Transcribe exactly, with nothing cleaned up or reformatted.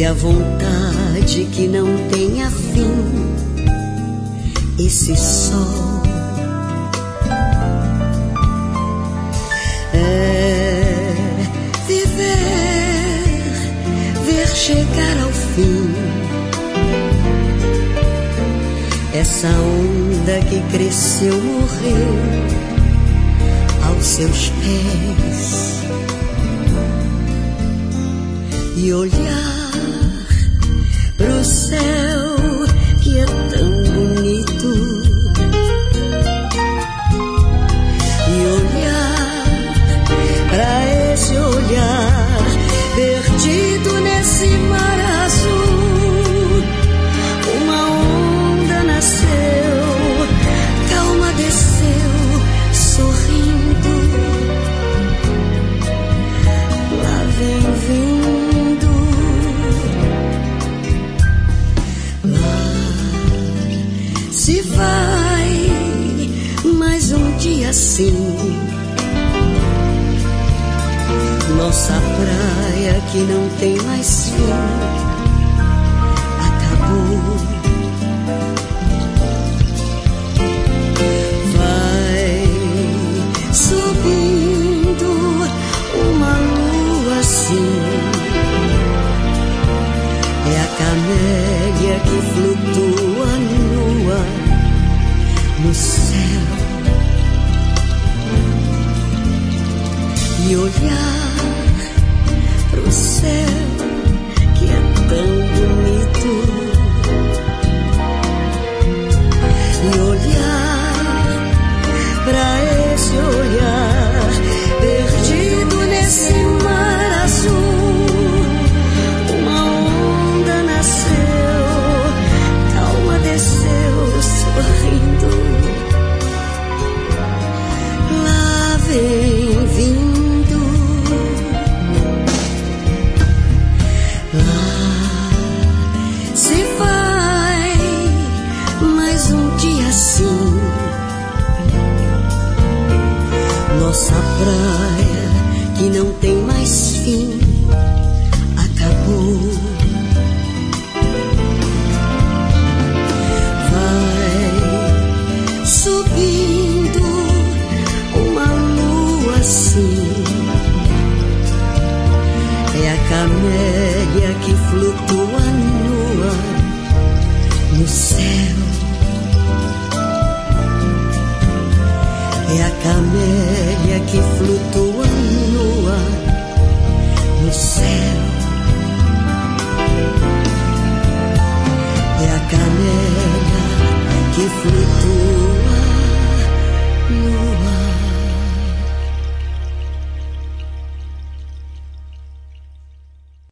e a vontade que não tenha fim. Esse sol é viver, ver chegar ao fim essa onda que cresceu, morreu aos seus pés, e olhar pro céu que é tão bonito, e olhar pra esse olhar perdido nesse mar azul. Uma onda nasceu, calma desceu, sorrindo, lá vem vindo, lá se vai mais um dia assim. Nossa praia que não tem mais fim acabou. Vai subindo uma lua assim, é a camélia que flutua nua no céu, e olhar pro céu que é tão bonito, e olhar pra esse olhar perdido nesse mar azul. Uma onda nasceu, calma desceu, sorrindo, lá vem vindo. Nossa praia que não tem mais fim acabou. Vai subindo uma lua assim, é a camélia que flutua nua no céu, é a camélia que flutua nua no céu, é a camélia que flutua